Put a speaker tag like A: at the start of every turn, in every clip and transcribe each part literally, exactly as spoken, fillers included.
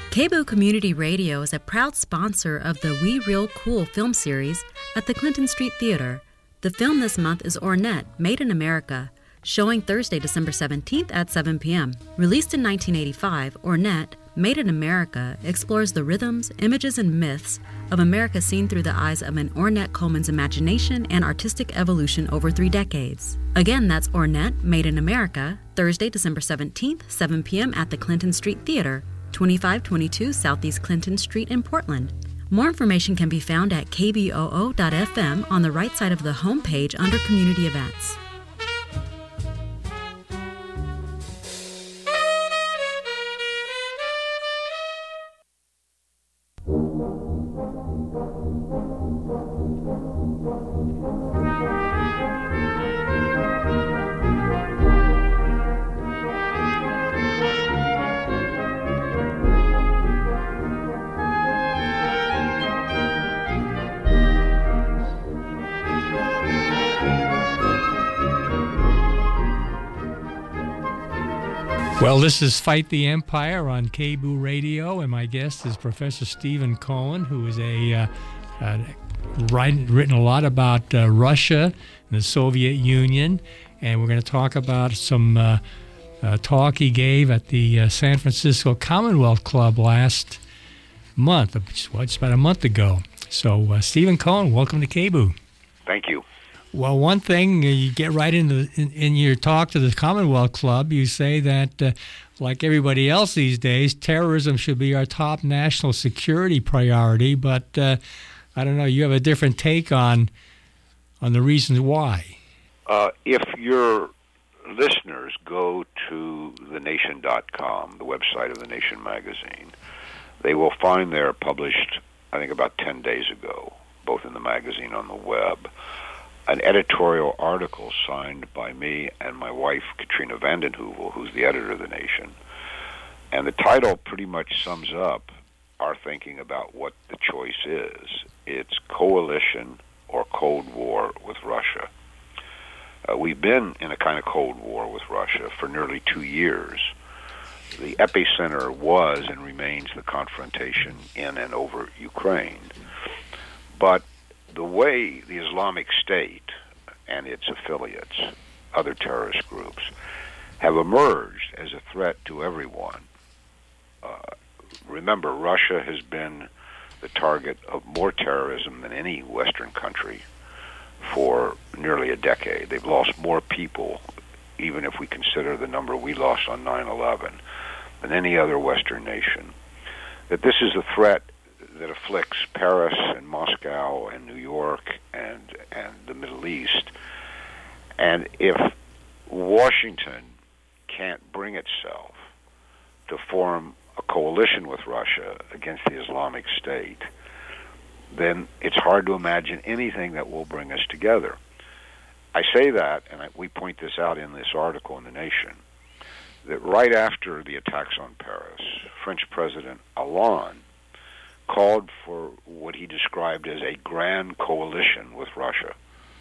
A: K B O O Community Radio is a proud sponsor of the We Real Cool film series at the Clinton Street Theater. The film this month is Ornette, Made in America, showing Thursday, December seventeenth at seven p.m. Released in nineteen eighty-five, Ornette, Made in America explores the rhythms, images, and myths of America seen through the eyes of an Ornette Coleman's imagination and artistic evolution over three decades. Again, that's Ornette, Made in America, Thursday, December seventeenth, seven p.m. at the Clinton Street Theater, twenty-five twenty-two Southeast Clinton Street in Portland. More information can be found at k b o o dot f m on the right side of the homepage under Community Events.
B: Well, this is Fight the Empire on K B O O Radio, and my guest is Professor Stephen Cohen, who is a uh, uh, write, written a lot about uh, Russia and the Soviet Union, and we're going to talk about some uh, uh, talk he gave at the uh, San Francisco Commonwealth Club last month, well, just about a month ago. So, uh, Stephen Cohen, welcome to K B O O.
C: Thank you.
B: Well, one thing, uh, you get right into in, in your talk to the Commonwealth Club, you say that, uh, like everybody else these days, terrorism should be our top national security priority. But uh, I don't know, you have a different take on on the reasons why.
C: Uh, if your listeners go to the nation dot com, the website of The Nation magazine, they will find there published, I think about ten days ago, both in the magazine and on the web, an editorial article signed by me and my wife, Katrina vanden Heuvel, who's the editor of The Nation. And the title pretty much sums up our thinking about what the choice is. It's coalition or Cold War with Russia. Uh, we've been in a kind of Cold War with Russia for nearly two years. The epicenter was and remains the confrontation in and over Ukraine. But the way the Islamic State and its affiliates, other terrorist groups, have emerged as a threat to everyone. Uh, remember, Russia has been the target of more terrorism than any Western country for nearly a decade. They've lost more people, even if we consider the number we lost on nine eleven, than any other Western nation. That this is a threat that afflicts Paris and Moscow and New York and and the Middle East. And if Washington can't bring itself to form a coalition with Russia against the Islamic State, then it's hard to imagine anything that will bring us together. I say that, and I, we point this out in this article in The Nation, that right after the attacks on Paris, French President Hollande called for what he described as a grand coalition with Russia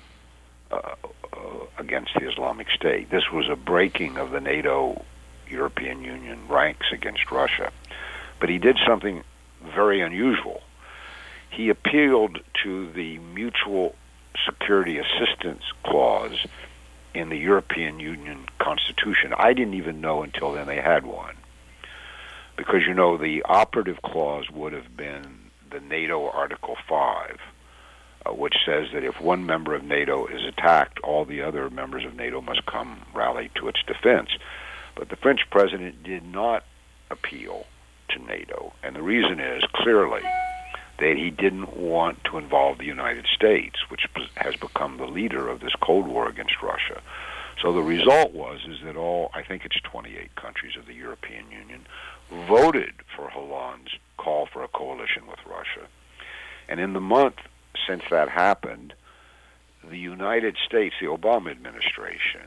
C: uh, uh, against the Islamic State. This was a breaking of the NATO European Union ranks against Russia. But he did something very unusual. He appealed to the Mutual Security Assistance Clause in the European Union Constitution. I didn't even know until then they had one. Because, you know, the operative clause would have been the NATO Article five, uh, which says that if one member of NATO is attacked, all the other members of NATO must come rally to its defense. But the French president did not appeal to NATO, and the reason is clearly that he didn't want to involve the United States, which has become the leader of this Cold War against Russia. So the result was is that all, I think it's twenty-eight countries of the European Union, voted for Hollande's call for a coalition with Russia. And in the month since that happened, the United States, the Obama administration,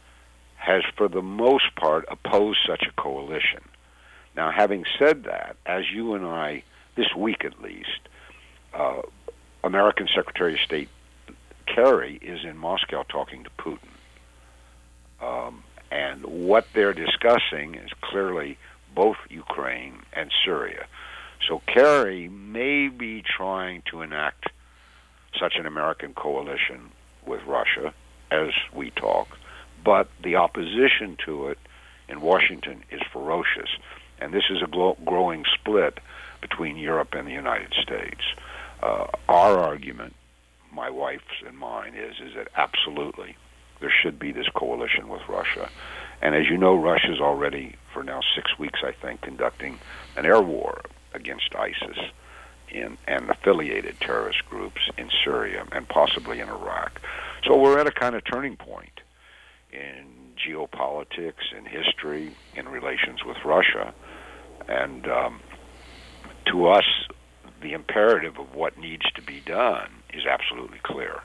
C: has for the most part opposed such a coalition. Now, having said that, as you and I, this week at least, uh, American Secretary of State Kerry is in Moscow talking to Putin. Um, and what they're discussing is clearly both Ukraine and Syria. So Kerry may be trying to enact such an American coalition with Russia as we talk, but the opposition to it in Washington is ferocious, and this is a glo- growing split between Europe and the United States. Uh, our argument, my wife's and mine, is is that absolutely there should be this coalition with Russia. And as you know, Russia's already, for now six weeks, I think, conducting an air war against ISIS in, and affiliated terrorist groups in Syria and possibly in Iraq. So we're at a kind of turning point in geopolitics, in history, in relations with Russia. And um, to us, the imperative of what needs to be done is absolutely clear.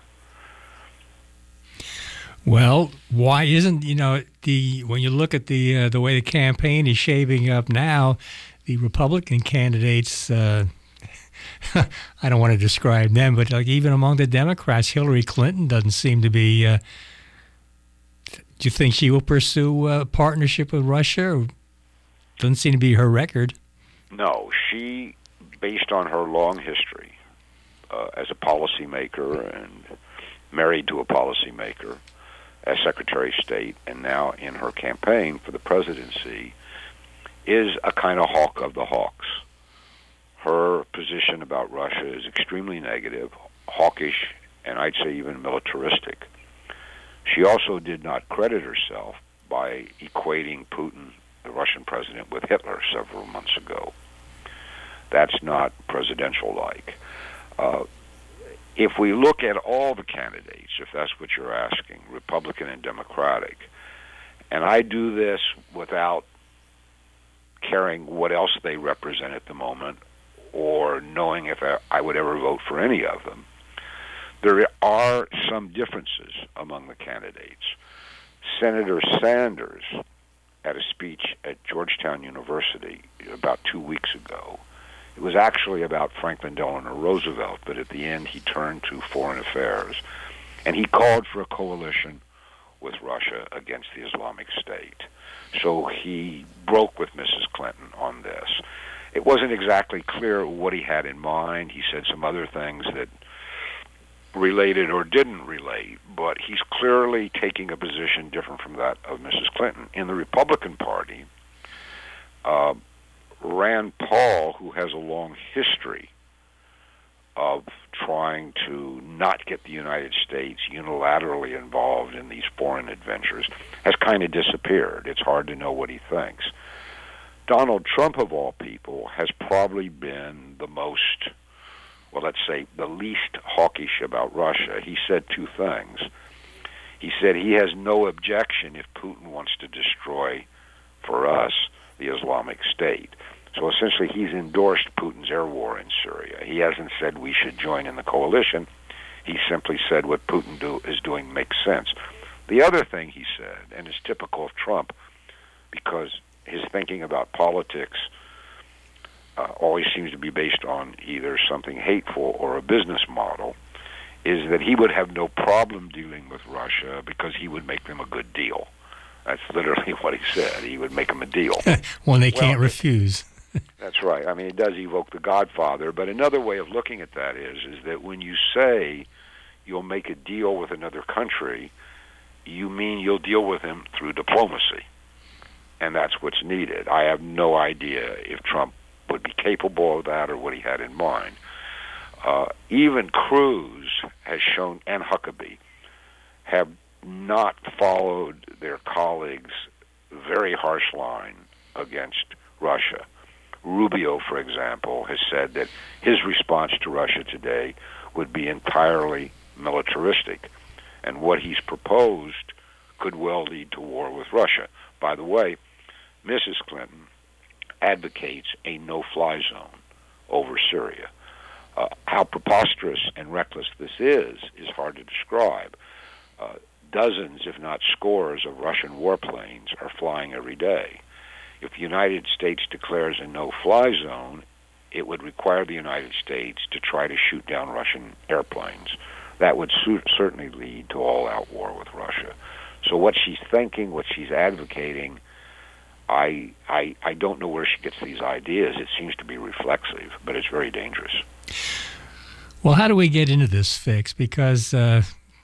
B: Well, why isn't, you know, the when you look at the uh, the way the campaign is shaping up now, the Republican candidates, uh, I don't want to describe them, but like even among the Democrats, Hillary Clinton doesn't seem to be, uh, do you think she will pursue a partnership with Russia? Or doesn't seem to be her record.
C: No, she, based on her long history uh, as a policymaker and married to a policymaker, as Secretary of State, and now in her campaign for the presidency, is a kind of hawk of the hawks. Her position about Russia is extremely negative, hawkish, and I'd say even militaristic. She also did not credit herself by equating Putin, the Russian president, with Hitler several months ago. That's not presidential-like. Uh, If we look at all the candidates, if that's what you're asking, Republican and Democratic, and I do this without caring what else they represent at the moment or knowing if I would ever vote for any of them, there are some differences among the candidates. Senator Sanders, at a speech at Georgetown University about two weeks ago, it was actually about Franklin Delano Roosevelt, but at the end he turned to foreign affairs, and he called for a coalition with Russia against the Islamic State. So he broke with Missus Clinton on this. It wasn't exactly clear what he had in mind. He said some other things that related or didn't relate, but he's clearly taking a position different from that of Missus Clinton. In the Republican Party, uh, Rand Paul, who has a long history of trying to not get the United States unilaterally involved in these foreign adventures, has kind of disappeared. It's hard to know what he thinks. Donald Trump, of all people, has probably been the most, well, let's say, the least hawkish about Russia. He said two things. He said he has no objection if Putin wants to destroy, for us, the Islamic State. So essentially he's endorsed Putin's air war in Syria. He hasn't said we should join in the coalition. He simply said what Putin do, is doing makes sense. The other thing he said, and it's typical of Trump, because his thinking about politics uh, always seems to be based on either something hateful or a business model, is that he would have no problem dealing with Russia because he would make them a good deal. That's literally what he said. He would make them a deal.
B: One they can't well, refuse.
C: That's right. I mean, it does evoke the Godfather, but another way of looking at that is is that when you say you'll make a deal with another country, you mean you'll deal with him through diplomacy, and that's what's needed. I have no idea if Trump would be capable of that or what he had in mind. Uh, even Cruz has shown, and Huckabee, have not followed their colleagues' very harsh line against Russia. Rubio, for example, has said that his response to Russia today would be entirely militaristic, and what he's proposed could well lead to war with Russia. By the way, Missus Clinton advocates a no-fly zone over Syria. Uh, how preposterous and reckless this is is hard to describe. Uh, dozens, if not scores, of Russian warplanes are flying every day. If the United States declares a no-fly zone, it would require the United States to try to shoot down Russian airplanes. That would su- certainly lead to all-out war with Russia. So what she's thinking, what she's advocating, I, I, I don't know where she gets these ideas. It seems to be reflexive, but it's very dangerous.
B: Well, how do we get into this fix? Because uh,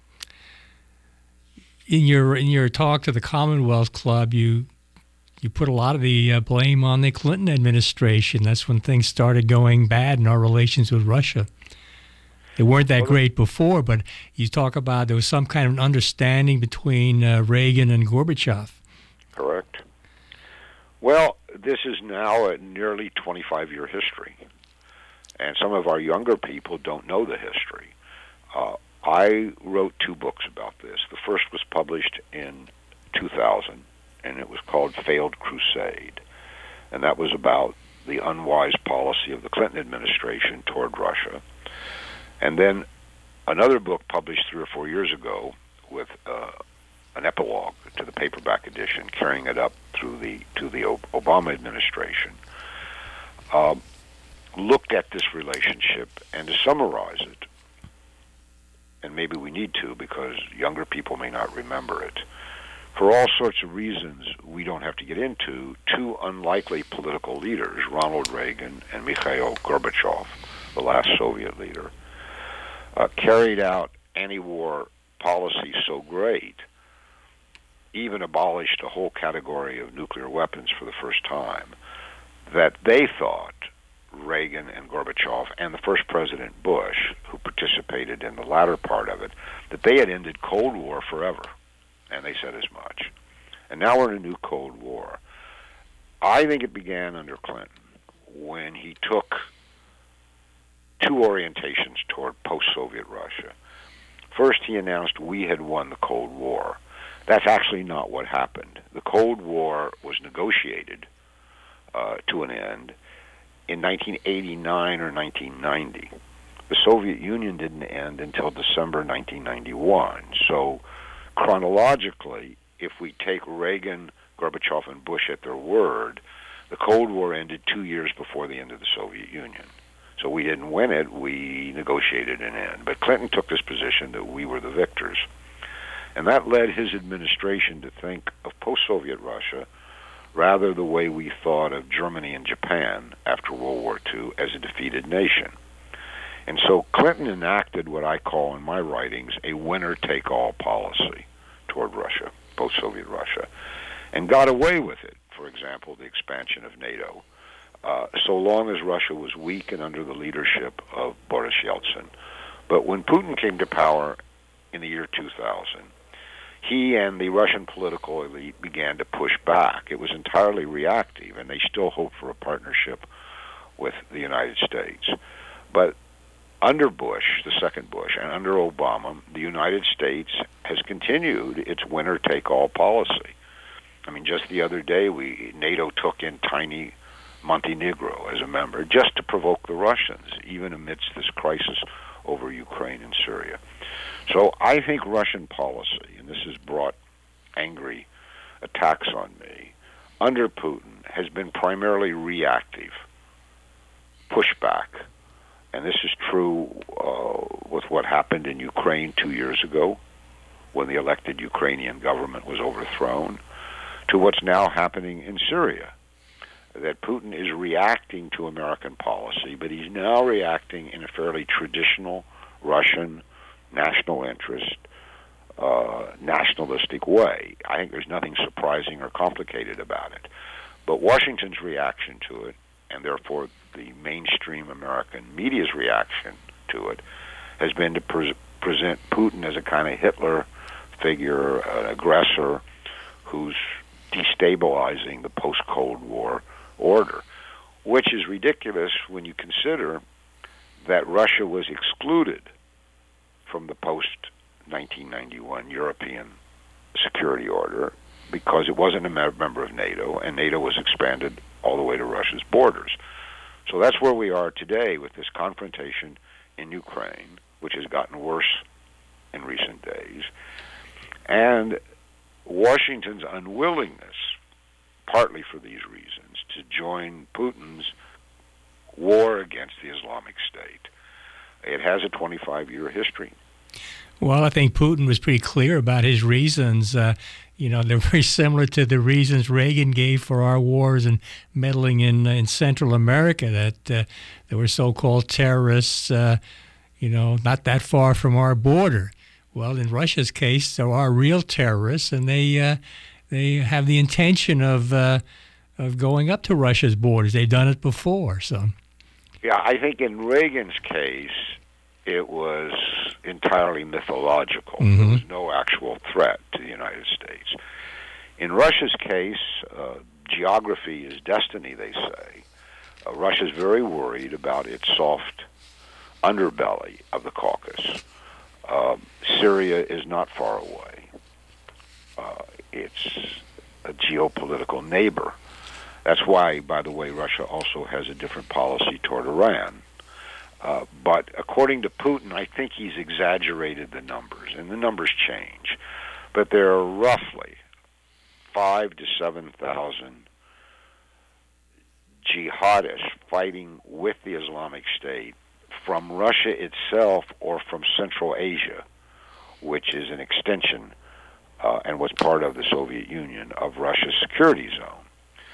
B: in your in your talk to the Commonwealth Club, you you put a lot of the uh, blame on the Clinton administration. That's when things started going bad in our relations with Russia. They weren't that great before, but you talk about there was some kind of understanding between uh, Reagan and Gorbachev.
C: Correct. Well, this is now a nearly twenty-five-year history, and some of our younger people don't know the history. Uh, I wrote two books about this. The first was published in two thousand, and it was called Failed Crusade, and that was about the unwise policy of the Clinton administration toward Russia. And then another book published three or four years ago with uh, an epilogue to the paperback edition, carrying it up through the to the Obama administration, uh, looked at this relationship, and to summarize it, and maybe we need to because younger people may not remember it, for all sorts of reasons we don't have to get into, two unlikely political leaders, Ronald Reagan and Mikhail Gorbachev, the last Soviet leader, uh, carried out anti-war policies so great, even abolished a whole category of nuclear weapons for the first time, that they thought, Reagan and Gorbachev and the first President Bush, who participated in the latter part of it, that they had ended Cold War forever. And they said as much. And now we're in a new Cold War. I think it began under Clinton when he took two orientations toward post-Soviet Russia. First, he announced we had won the Cold War. That's actually not what happened. The Cold War was negotiated uh, to an end in nineteen eighty-nine or nineteen ninety. The Soviet Union didn't end until December nineteen ninety-one. So chronologically, if we take Reagan, Gorbachev, and Bush at their word, the Cold War ended two years before the end of the Soviet Union. So we didn't win it, we negotiated an end. But Clinton took this position that we were the victors. And that led his administration to think of post-Soviet Russia rather the way we thought of Germany and Japan after World War Two as a defeated nation. And so Clinton enacted what I call in my writings a winner-take-all policy toward Russia, post-Soviet Russia, and got away with it. For example, the expansion of NATO, uh, so long as Russia was weak and under the leadership of Boris Yeltsin. But when Putin came to power in the year two thousand, he and the Russian political elite began to push back. It was entirely reactive, and they still hoped for a partnership with the United States. But under Bush, the second Bush, and under Obama, the United States has continued its winner-take-all policy. I mean, just the other day, we NATO took in tiny Montenegro as a member just to provoke the Russians, even amidst this crisis over Ukraine and Syria. So I think Russian policy, and this has brought angry attacks on me, under Putin has been primarily reactive, pushback. And this is true uh, with what happened in Ukraine two years ago when the elected Ukrainian government was overthrown, to what's now happening in Syria, that Putin is reacting to American policy, but he's now reacting in a fairly traditional Russian national interest, uh, nationalistic way. I think there's nothing surprising or complicated about it. But Washington's reaction to it, and therefore the mainstream American media's reaction to it, has been to pre- present Putin as a kind of Hitler figure, an aggressor who's destabilizing the post-Cold War order, which is ridiculous when you consider that Russia was excluded from the post-nineteen ninety-one European security order because it wasn't a member of NATO, and NATO was expanded all the way to Russia's borders. So that's where we are today with this confrontation in Ukraine, which has gotten worse in recent days, and Washington's unwillingness, partly for these reasons, to join Putin's war against the Islamic State. It has a twenty-five-year history.
B: Well, I think Putin was pretty clear about his reasons. Uh, you know, they're very similar to the reasons Reagan gave for our wars and meddling in in Central America, that uh, there were so-called terrorists, uh, you know, not that far from our border. Well, in Russia's case, there are real terrorists, and they uh, they have the intention of uh, of going up to Russia's borders. They've done it before, so.
C: Yeah, I think in Reagan's case, it was entirely mythological. Mm-hmm. There was no actual threat to the United States. In Russia's case, uh, geography is destiny, they say. Uh, Russia's very worried about its soft underbelly of the Caucasus. Uh, Syria is not far away. Uh, it's a geopolitical neighbor. That's why, by the way, Russia also has a different policy toward Iran. Uh, but according to Putin, I think he's exaggerated the numbers, and the numbers change. But there are roughly five to seven thousand jihadists fighting with the Islamic State from Russia itself or from Central Asia, which is an extension uh, and was part of the Soviet Union of Russia's security zone.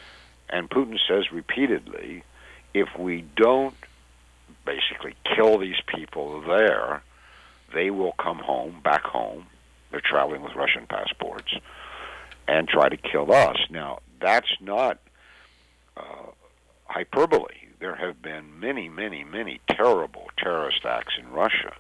C: And Putin says repeatedly, if we don't basically kill these people there, they will come home, back home. They're traveling with Russian passports, and try to kill us. Now, that's not uh, hyperbole. There have been many, many, many terrible terrorist acts in Russia,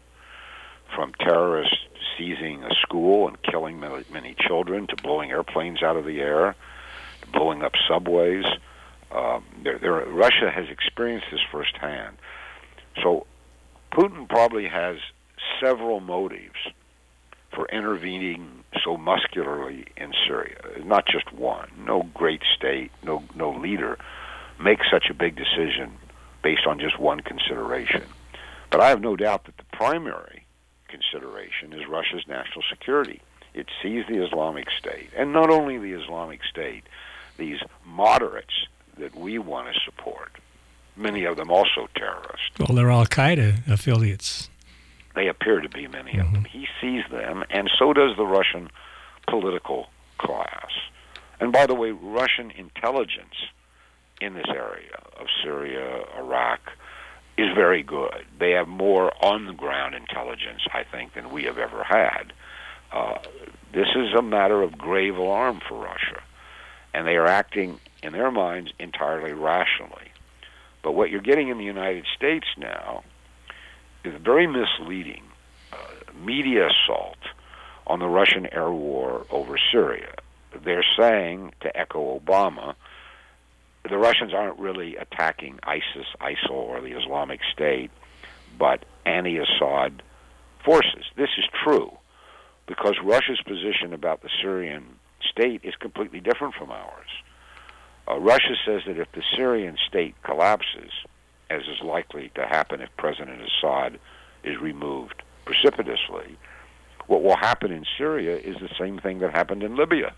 C: from terrorists seizing a school and killing many children, to blowing airplanes out of the air, to blowing up subways. Um, there, there, Russia has experienced this firsthand. So Putin probably has several motives for intervening so muscularly in Syria. Not just one. No great state, no no leader makes such a big decision based on just one consideration. But I have no doubt that the primary consideration is Russia's national security. It sees the Islamic State, and not only the Islamic State, these moderates that we want to support, many of them also terrorists.
B: Well, they're Al-Qaeda affiliates.
C: They appear to be, many mm-hmm. of them. He sees them, and so does the Russian political class. And by the way, Russian intelligence in this area of Syria, Iraq, is very good. They have more on-the-ground intelligence, I think, than we have ever had. Uh, this is a matter of grave alarm for Russia, and they are acting, in their minds, entirely rationally. But what you're getting in the United States now is a very misleading uh, media assault on the Russian air war over Syria. They're saying, to echo Obama, the Russians aren't really attacking ISIS, ISIL, or the Islamic State, but anti-Assad forces. This is true because Russia's position about the Syrian state is completely different from ours. Uh, Russia says that if the Syrian state collapses, as is likely to happen if President Assad is removed precipitously, what will happen in Syria is the same thing that happened in Libya.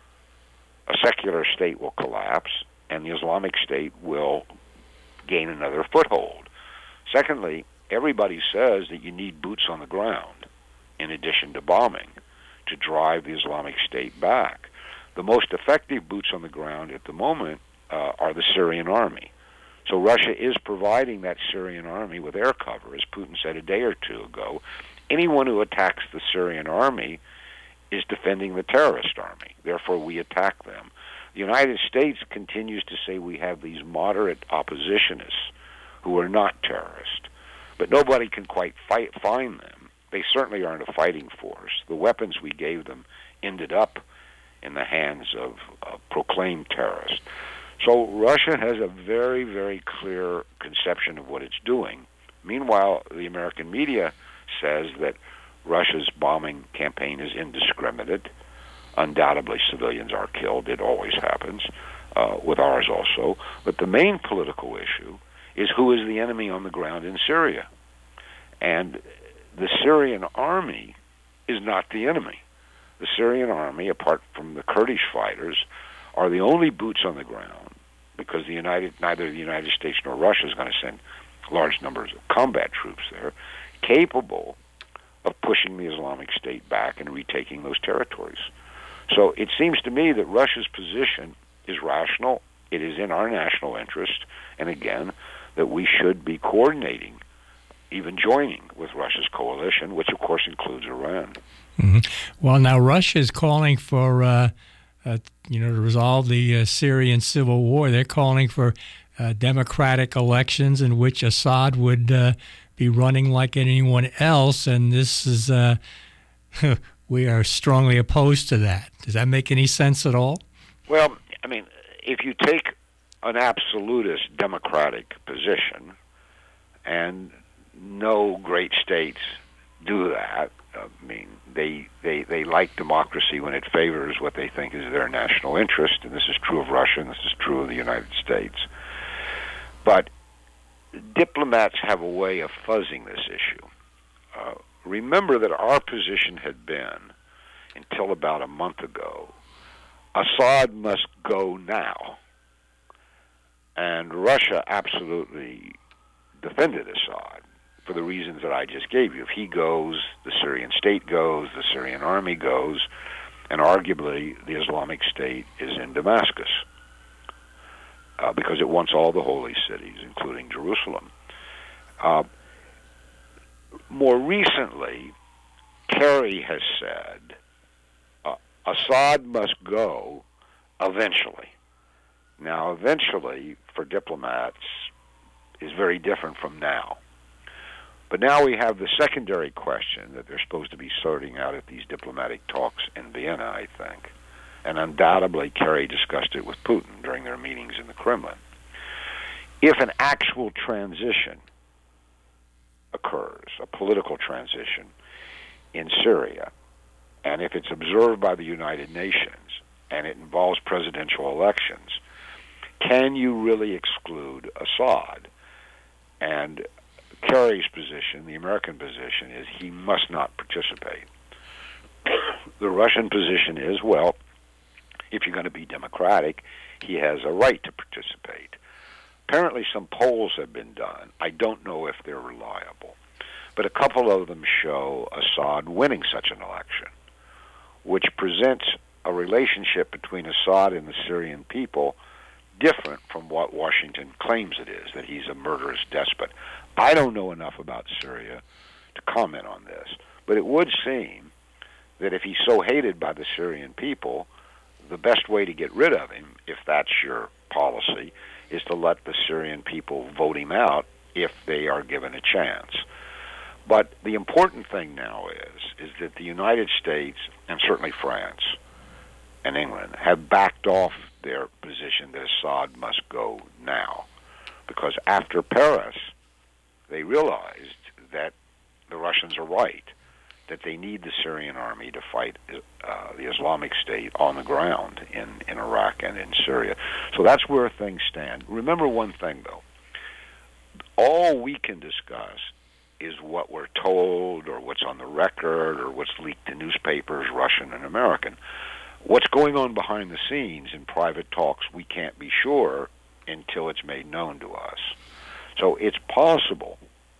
C: A secular state will collapse, and the Islamic State will gain another foothold. Secondly, everybody says that you need boots on the ground, in addition to bombing, to drive the Islamic State back. The most effective boots on the ground at the moment uh, are the Syrian army. So Russia is providing that Syrian army with air cover, as Putin said a day or two ago. Anyone who attacks the Syrian army is defending the terrorist army. Therefore, we attack them. The United States continues to say we have these moderate oppositionists who are not terrorists, but nobody can quite fight, find them. They certainly aren't a fighting force. The weapons we gave them ended up in the hands of uh, proclaimed terrorists. So Russia has a very, very clear conception of what it's doing. Meanwhile, the American media says that Russia's bombing campaign is indiscriminate. Undoubtedly, civilians are killed. It always happens, uh, with ours also. But the main political issue is who is the enemy on the ground in Syria. And the Syrian army is not the enemy. The Syrian army, apart from the Kurdish fighters, are the only boots on the ground, because the United, neither the United States nor Russia is going to send large numbers of combat troops there, capable of pushing the Islamic State back and retaking those territories. So it seems to me that Russia's position is rational. It is in our national interest, and again, that we should be coordinating, even joining with Russia's coalition, which of course includes Iran.
B: Mm-hmm. Well, now Russia is calling for, uh, uh, you know, to resolve the uh, Syrian civil war. They're calling for uh, democratic elections in which Assad would uh, be running like anyone else, and this is, uh, we are strongly opposed to that. Does that make any sense at all?
C: Well, I mean, if you take an absolutist democratic position, and no great states do that, I mean, they, they, they like democracy when it favors what they think is their national interest, and this is true of Russia, and this is true of the United States. But diplomats have a way of fuzzing this issue. Uh, remember that our position had been, until about a month ago, Assad must go now. And Russia absolutely defended Assad for the reasons that I just gave you. If he goes, the Syrian state goes, the Syrian army goes, and arguably the Islamic State is in Damascus uh, because it wants all the holy cities, including Jerusalem. Uh, more recently, Kerry has said uh, Assad must go eventually. Now, eventually, for diplomats, is very different from now. But now we have the secondary question that they're supposed to be sorting out at these diplomatic talks in Vienna, I think. And undoubtedly, Kerry discussed it with Putin during their meetings in the Kremlin. If an actual transition occurs, a political transition in Syria, and if it's observed by the United Nations, and it involves presidential elections, can you really exclude Assad? And Kerry's position, the American position, is he must not participate. The Russian position is, well, if you're going to be democratic, he has a right to participate. Apparently some polls have been done. I don't know if they're reliable. But a couple of them show Assad winning such an election, which presents a relationship between Assad and the Syrian people different from what Washington claims it is, that he's a murderous despot. I don't know enough about Syria to comment on this, but it would seem that if he's so hated by the Syrian people, the best way to get rid of him, if that's your policy, is to let the Syrian people vote him out if they are given a chance. But the important thing now is, is that the United States, and certainly France and England, have backed off their position that Assad must go now. Because after Paris, they realized that the Russians are right, that they need the Syrian army to fight uh, the Islamic State on the ground in, in Iraq and in Syria. So that's where things stand. Remember one thing, though. All we can discuss is what we're told or what's on the record or what's leaked to newspapers, Russian and American. What's going on behind the scenes in private talks, we can't be sure until it's made known to us. So it's possible,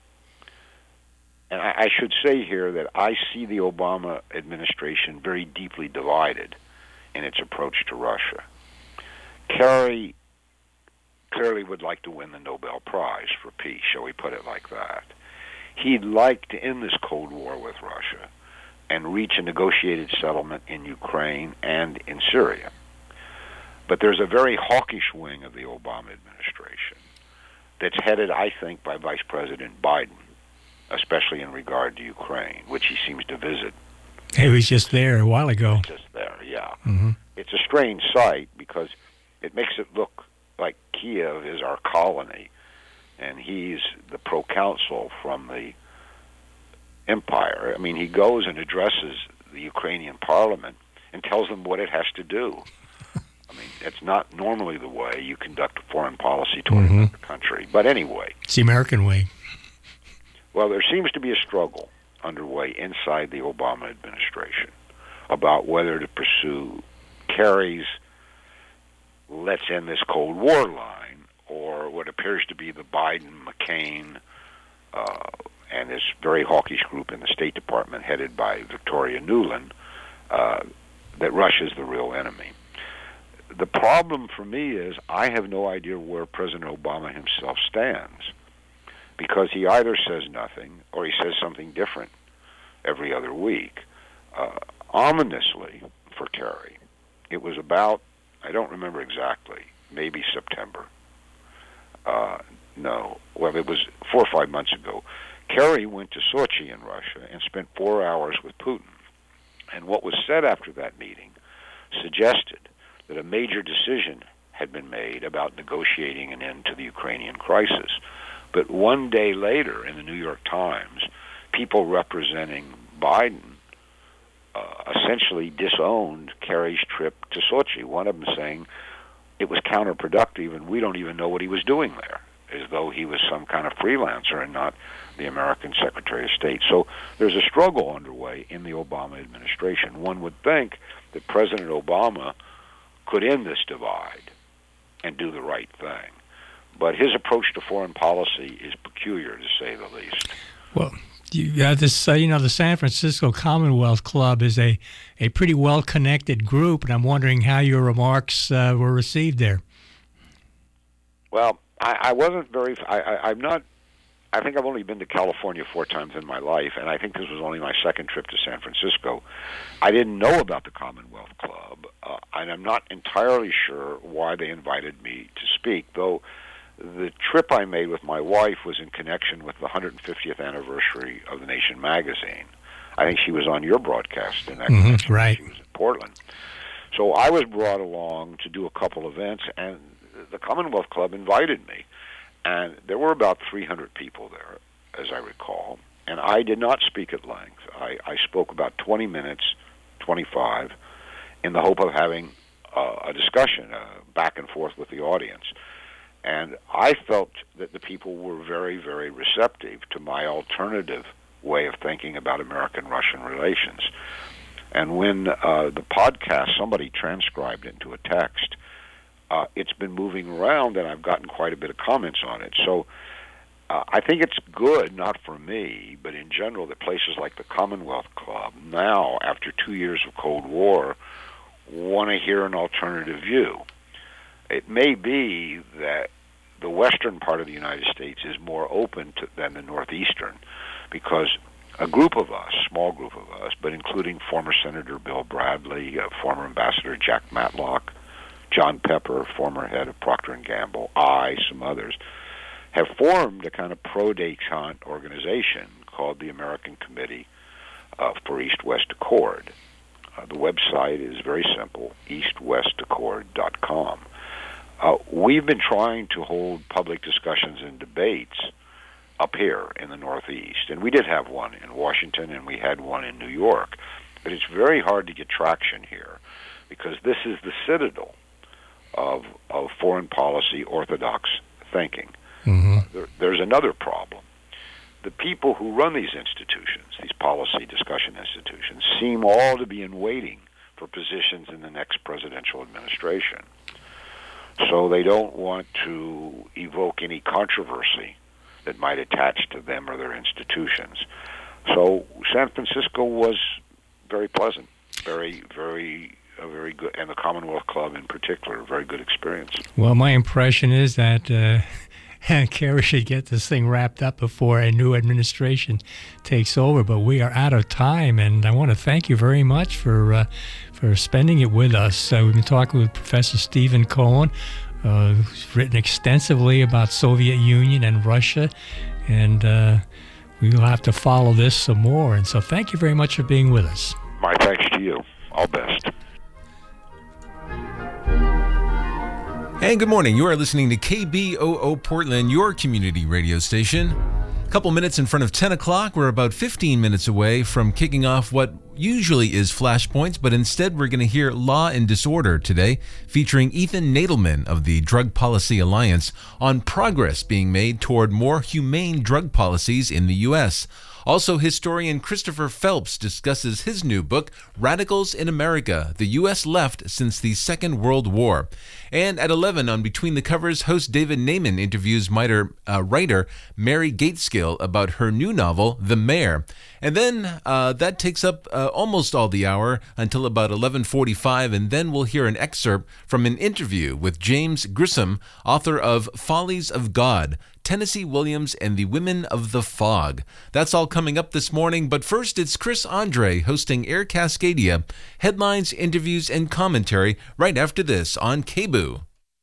C: and I, I should say here that I see the Obama administration very deeply divided in its approach to Russia. Kerry clearly would like to win the Nobel Prize for peace, shall we put it like that. He'd like to end this Cold War with Russia and reach a negotiated settlement in Ukraine and in Syria. But there's a very hawkish wing of the Obama administration that's headed, I think, by Vice President Biden, especially in regard to Ukraine, which he seems to visit.
B: He was just there a while ago.
C: Just there, yeah.
B: Mm-hmm.
C: It's a strange sight because it makes it look like Kiev is our colony, and he's the proconsul from the empire. I mean, he goes and addresses the Ukrainian parliament and tells them what it has to do. I mean, it's not normally the way you conduct foreign policy toward
B: mm-hmm.
C: another country. But anyway.
B: It's the American way.
C: Well, there seems to be a struggle underway inside the Obama administration about whether to pursue Kerry's let's end this Cold War line or what appears to be the Biden, McCain, uh, and this very hawkish group in the State Department headed by Victoria Nuland, uh, that Russia's the real enemy. The problem for me is I have no idea where President Obama himself stands, because he either says nothing or he says something different every other week. Uh, ominously for Kerry, it was about, I don't remember exactly, maybe September. Uh, no, well, it was four or five months ago. Kerry went to Sochi in Russia and spent four hours with Putin. And what was said after that meeting suggested that a major decision had been made about negotiating an end to the Ukrainian crisis. But one day later in the New York Times, people representing Biden uh, essentially disowned Kerry's trip to Sochi. One of them saying it was counterproductive and we don't even know what he was doing there, as though he was some kind of freelancer and not the American Secretary of State. So there's a struggle underway in the Obama administration. One would think that President Obama could end this divide and do the right thing. But his approach to foreign policy is peculiar, to say the least.
B: Well, you, uh, this, uh, you know, the San Francisco Commonwealth Club is a, a pretty well-connected group, and I'm wondering how your remarks uh, were received there.
C: Well, I, I wasn't very. I, I, I'm not. I think I've only been to California four times in my life, and I think this was only my second trip to San Francisco. I didn't know about the Commonwealth Club, uh, and I'm not entirely sure why they invited me to speak, though the trip I made with my wife was in connection with the one hundred fiftieth anniversary of The Nation magazine. I think she was on your broadcast in that
B: mm-hmm, right.
C: She was in Portland. So I was brought along to do a couple events, and the Commonwealth Club invited me. And there were about three hundred people there, as I recall. And I did not speak at length. I, I spoke about twenty minutes, twenty-five, in the hope of having uh, a discussion, uh, back and forth with the audience. And I felt that the people were very, very receptive to my alternative way of thinking about American-Russian relations. And when uh, the podcast, somebody transcribed it into a text, Uh, it's been moving around, and I've gotten quite a bit of comments on it. So uh, I think it's good, not for me, but in general, that places like the Commonwealth Club now, after two years of Cold War, want to hear an alternative view. It may be that the western part of the United States is more open to, than the northeastern, because a group of us, small group of us, but including former Senator Bill Bradley, uh, former Ambassador Jack Matlock, John Pepper, former head of Procter and Gamble, I, some others, have formed a kind of pro-détente organization called the American Committee uh, for East-West Accord. Uh, the website is very simple, east west accord dot com. Uh, we've been trying to hold public discussions and debates up here in the Northeast, and we did have one in Washington, and we had one in New York, but it's very hard to get traction here because this is the citadel of of foreign policy orthodox thinking.
B: Mm-hmm.
C: There, there's another problem. The people who run these institutions, these policy discussion institutions, seem all to be in waiting for positions in the next presidential administration. So they don't want to evoke any controversy that might attach to them or their institutions. So San Francisco was very pleasant, very, very a very good, and the Commonwealth Club in particular, a very good experience.
B: Well, my impression is that uh, Kerry should get this thing wrapped up before a new administration takes over. But we are out of time, and I want to thank you very much for uh, for spending it with us. Uh, we've been talking with Professor Stephen Cohen, uh, who's written extensively about Soviet Union and Russia, and uh, we will have to follow this some more. And so, thank you very much for being with us.
C: My thanks to you. All best.
D: And good morning. You are listening to K B O O Portland, your community radio station. A couple minutes in front of ten o'clock. We're about fifteen minutes away from kicking off what usually is Flashpoints, but instead we're going to hear Law and Disorder today, featuring Ethan Nadelman of the Drug Policy Alliance on progress being made toward more humane drug policies in the U S Also, historian Christopher Phelps discusses his new book, Radicals in America, the U S Left Since the Second World War. And at eleven on Between the Covers, host David Naiman interviews miter, uh, writer Mary Gateskill about her new novel, The Mayor. And then uh, that takes up uh, almost all the hour until about eleven forty-five, and then we'll hear an excerpt from an interview with James Grissom, author of Follies of God, Tennessee Williams and the Women of the Fog. That's all coming up this morning, but first it's Chris Andre hosting Air Cascadia, headlines, interviews, and commentary right after this on K B O O.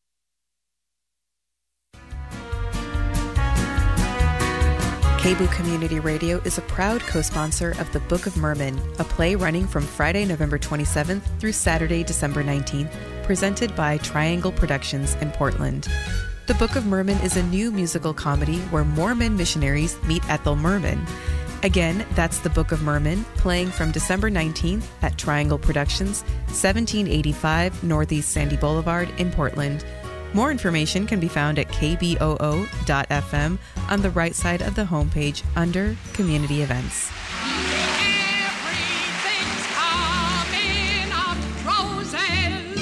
E: K B O O Community Radio is a proud co-sponsor of The Book of Merman, a play running from Friday, November twenty-seventh through Saturday, December nineteenth, presented by Triangle Productions in Portland. The Book of Merman is a new musical comedy where Mormon missionaries meet Ethel Merman. Again, that's The Book of Merman, playing from December nineteenth at Triangle Productions, seventeen eighty-five Northeast Sandy Boulevard in Portland. More information can be found at k b o o dot f m on the right side of the homepage under Community Events.
F: Everything's coming up roses.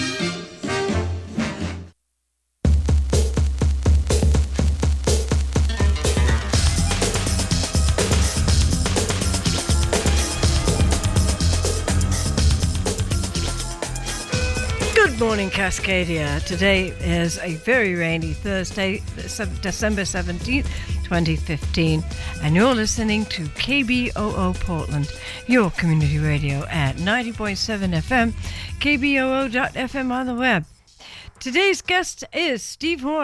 G: Good morning, Cascadia. Today is a very rainy Thursday, December seventeenth, twenty fifteen, and you're listening to K B O O Portland, your community radio at ninety point seven F M, k b o o dot f m on the web. Today's guest is Steve Horn.